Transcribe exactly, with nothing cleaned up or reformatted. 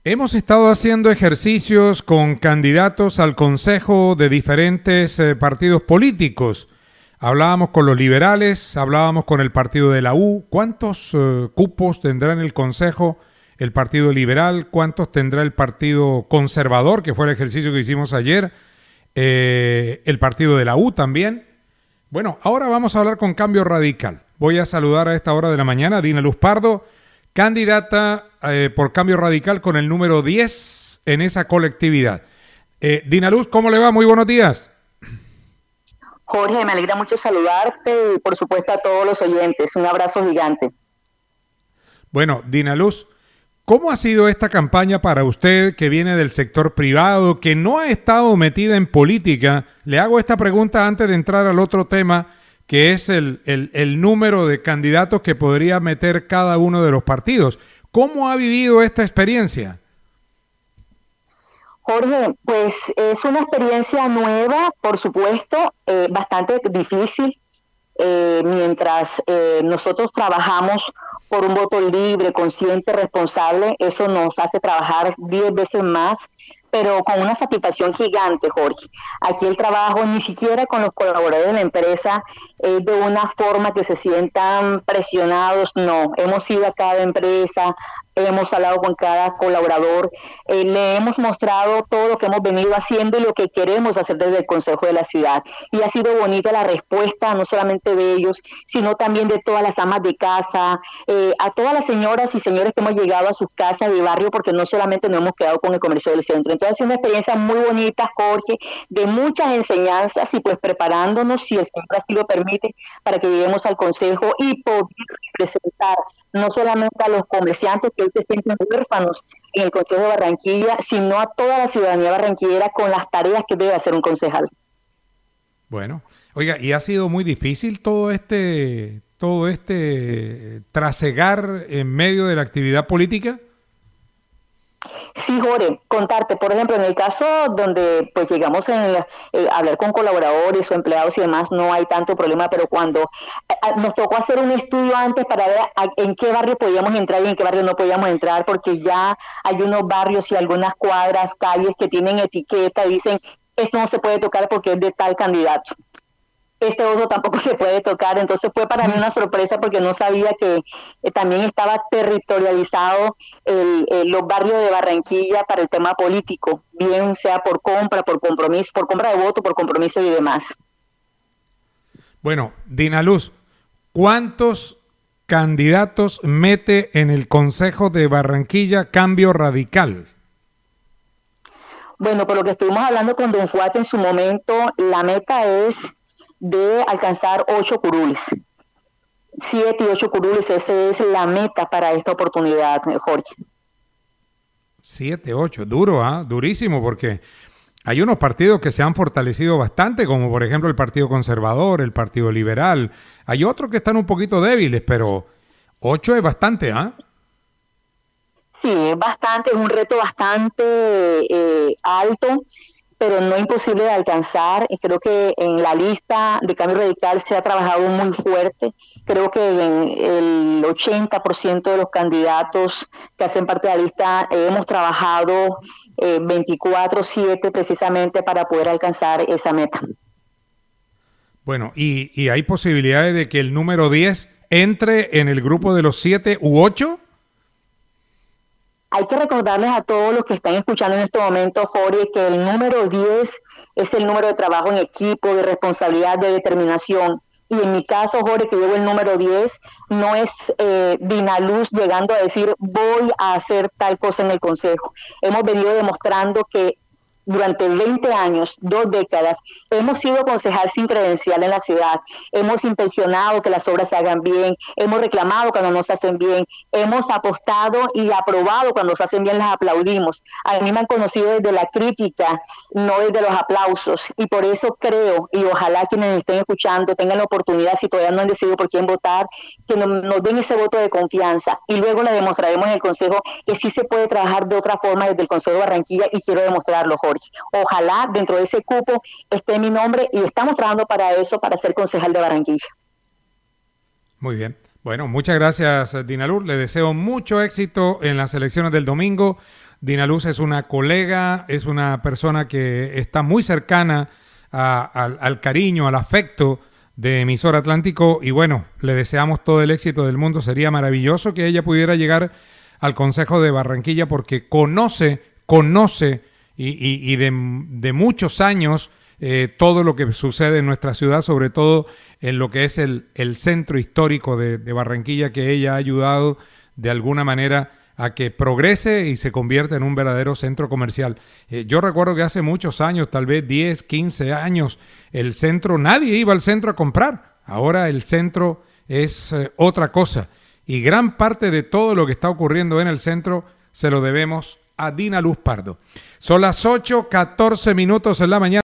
Hemos estado haciendo ejercicios con candidatos al Consejo de diferentes eh, partidos políticos. Hablábamos con los liberales, hablábamos con el partido de la U. ¿Cuántos eh, cupos tendrá en el Consejo el Partido Liberal? ¿Cuántos tendrá el Partido Conservador, que fue el ejercicio que hicimos ayer? Eh, el partido de la U también. Bueno, ahora vamos a hablar con Cambio Radical. Voy a saludar a esta hora de la mañana a Dina Luz Pardo, candidata eh, por Cambio Radical con el número diez en esa colectividad. Eh, Dina Luz, ¿cómo le va? Muy buenos días. Jorge, me alegra mucho saludarte y por supuesto a todos los oyentes. Un abrazo gigante. Bueno, Dina Luz, ¿cómo ha sido esta campaña para usted que viene del sector privado, que no ha estado metida en política? Le hago esta pregunta antes de entrar al otro tema, que es el, el, el número de candidatos que podría meter cada uno de los partidos. ¿Cómo ha vivido esta experiencia? Jorge, pues es una experiencia nueva, por supuesto, eh, bastante difícil. Eh, mientras eh, nosotros trabajamos por un voto libre, consciente, responsable, eso nos hace trabajar diez veces más, pero con una satisfacción gigante, Jorge. Aquí el trabajo ni siquiera con los colaboradores de la empresa es de una forma que se sientan presionados, no. Hemos ido a cada empresa, hemos hablado con cada colaborador, eh, le hemos mostrado todo lo que hemos venido haciendo y lo que queremos hacer desde el Consejo de la Ciudad. Y ha sido bonita la respuesta, no solamente de ellos, sino también de todas las amas de casa, eh, a todas las señoras y señores que hemos llegado a sus casas de barrio, porque no solamente nos hemos quedado con el comercio del centro. Entonces ha sido una experiencia muy bonita, Jorge, de muchas enseñanzas y pues preparándonos, si el Señor así lo permite, para que lleguemos al Consejo y poder representar no solamente a los comerciantes que hoy se sienten huérfanos en el Consejo de Barranquilla, sino a toda la ciudadanía barranquillera con las tareas que debe hacer un concejal. Bueno, oiga, ¿y ha sido muy difícil todo este, todo este trasegar en medio de la actividad política? Sí, Jorge, contarte, por ejemplo, en el caso donde pues llegamos a eh, hablar con colaboradores o empleados y demás, no hay tanto problema, pero cuando eh, nos tocó hacer un estudio antes para ver a, en qué barrio podíamos entrar y en qué barrio no podíamos entrar, porque ya hay unos barrios y algunas cuadras, calles que tienen etiqueta y dicen, esto no se puede tocar porque es de tal candidato. Este otro tampoco se puede tocar, entonces fue para mí una sorpresa porque no sabía que eh, también estaba territorializado el, el, los barrios de Barranquilla para el tema político, bien sea por compra, por compromiso, por compra de voto, por compromiso y demás. Bueno, Dina Luz, ¿cuántos candidatos mete en el Consejo de Barranquilla Cambio Radical? Bueno, por lo que estuvimos hablando con Don Fuate en su momento, la meta es de alcanzar ocho curules, siete y ocho curules, esa es la meta para esta oportunidad, Jorge. Siete, ocho, duro, ¿ah? ¿eh? Durísimo, porque hay unos partidos que se han fortalecido bastante, como por ejemplo el Partido Conservador, el Partido Liberal. Hay otros que están un poquito débiles, pero ocho es bastante, ¿ah? ¿eh? Sí, es bastante, es un reto bastante eh, alto, pero no imposible de alcanzar. Y creo que en la lista de Cambio Radical se ha trabajado muy fuerte. Creo que en el ochenta por ciento de los candidatos que hacen parte de la lista eh, hemos trabajado eh, veinticuatro siete precisamente para poder alcanzar esa meta. Bueno, ¿y, y hay posibilidades de que el número diez entre en el grupo de los siete u ocho? Hay que recordarles a todos los que están escuchando en este momento, Jorge, que el número diez es el número de trabajo en equipo, de responsabilidad, de determinación. Y en mi caso, Jorge, que llevo el número diez, no es eh, Dina Luz llegando a decir voy a hacer tal cosa en el Consejo. Hemos venido demostrando que durante veinte años, dos décadas, hemos sido concejal sin credencial en la ciudad, hemos intencionado que las obras se hagan bien, hemos reclamado cuando no se hacen bien, hemos apostado y aprobado cuando se hacen bien, las aplaudimos. A mí me han conocido desde la crítica, no desde los aplausos, y por eso creo, y ojalá quienes estén escuchando tengan la oportunidad, si todavía no han decidido por quién votar, que nos, nos den ese voto de confianza, y luego le demostraremos en el Consejo que sí se puede trabajar de otra forma desde el Consejo de Barranquilla, y quiero demostrarlo, Jorge. Ojalá dentro de ese cupo esté mi nombre y estamos trabajando para eso, para ser concejal de Barranquilla. Muy bien. Bueno, muchas gracias, Dina Luz. Le deseo mucho éxito en las elecciones del domingo. Dina Luz es una colega, es una persona que está muy cercana a, a, al cariño, al afecto de Emisora Atlántico, y bueno, le deseamos todo el éxito del mundo. Sería maravilloso que ella pudiera llegar al Consejo de Barranquilla, porque conoce, conoce y, y, y de, de muchos años eh, todo lo que sucede en nuestra ciudad, sobre todo en lo que es el, el centro histórico de, de Barranquilla, que ella ha ayudado de alguna manera a que progrese y se convierta en un verdadero centro comercial. Eh, yo recuerdo que hace muchos años, tal vez diez, quince años, el centro, nadie iba al centro a comprar. Ahora el centro es eh, otra cosa. Y gran parte de todo lo que está ocurriendo en el centro se lo debemos a Dina Luz Pardo. Son las ocho, catorce minutos en la mañana.